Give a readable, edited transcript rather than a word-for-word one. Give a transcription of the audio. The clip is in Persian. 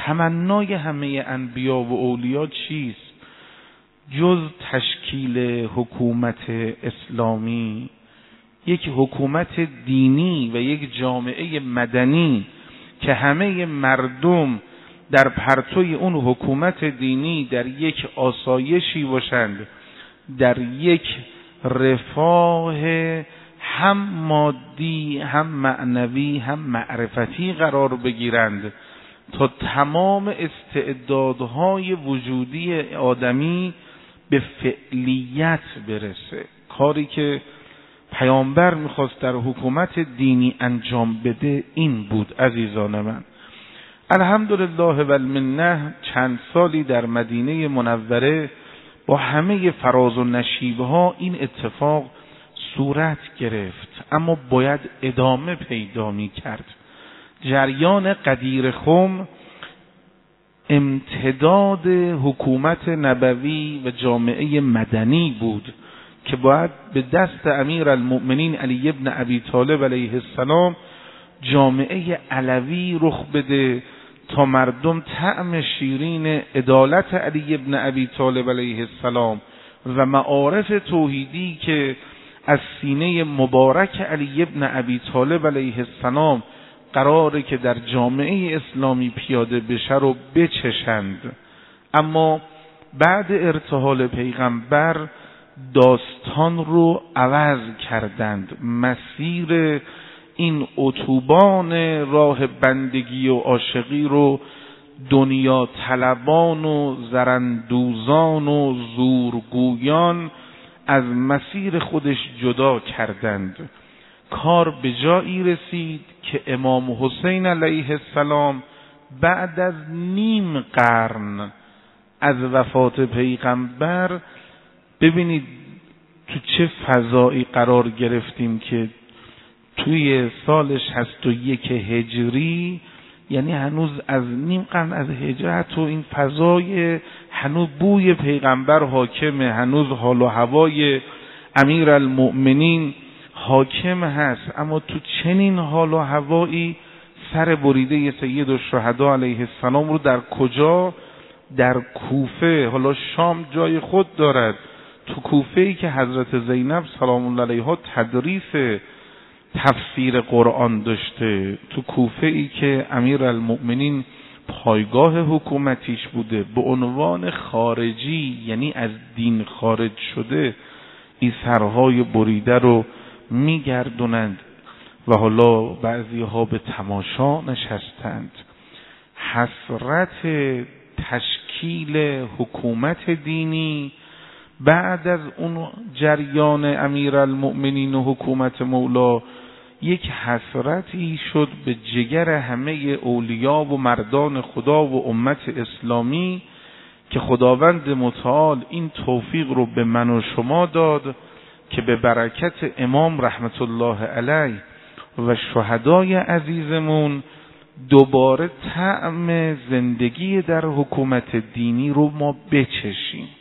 تمنای همه انبیا و اولیا چیست جز تشکیل حکومت اسلامی، یک حکومت دینی و یک جامعه مدنی که همه مردم در پرتوی اون حکومت دینی در یک آسایشی باشند، در یک رفاه هم مادی هم معنوی هم معرفتی قرار بگیرند تا تمام استعدادهای وجودی آدمی به فعلیت برسه. کاری که پیامبر میخواست در حکومت دینی انجام بده این بود. عزیزان من، الحمدلله و المنه چند سالی در مدینه منوره با همه فراز و نشیبها این اتفاق صورت گرفت، اما باید ادامه پیدا می کرد. جریان قدیر خم امتداد حکومت نبوی و جامعه مدنی بود که باید به دست امیرالمؤمنین علی ابن ابی طالب علیه السلام جامعه علوی رخ بده تا مردم طعم شیرین عدالت علی ابن ابی طالب علیه السلام و معارف توحیدی که از سینه مبارک علی ابن ابی طالب علیه السلام قراره که در جامعه اسلامی پیاده بشه رو بچشند. اما بعد ارتحال پیغمبر داستان رو عوض کردند. مسیر این اتوبان راه بندگی و عاشقی رو دنیا طلبان و زرندوزان و زورگویان از مسیر خودش جدا کردند. کار به جایی رسید که امام حسین علیه السلام بعد از نیم قرن از وفات پیغمبر، ببینید تو چه فضایی قرار گرفتیم که توی سال 61 هجری، یعنی هنوز از نیم قرن از هجرت و این فضای هنوز بوی پیغمبر حاکمه، هنوز حال و هوای امیرالمؤمنین حاکم هست، اما تو چنین حال و هوایی سر بریده سید الشهدا علیه السلام رو در کجا؟ در کوفه. حالا شام جای خود دارد، تو کوفه ای که حضرت زینب سلام الله علیها تدریس تفسیر قرآن داشته، تو کوفه ای که امیرالمؤمنین پایگاه حکومتیش بوده، به عنوان خارجی یعنی از دین خارج شده این سرهای بریده رو میگردونند و حالا بعضی ها به تماشا نشستند. حسرت تشکیل حکومت دینی بعد از اون جریان امیرالمؤمنین و حکومت مولا یک حسرتی شد به جگر همه اولیا و مردان خدا و امت اسلامی که خداوند متعال این توفیق رو به من و شما داد که به برکت امام رحمت الله علیه و شهدای عزیزمون دوباره طعم زندگی در حکومت دینی رو ما بچشیم.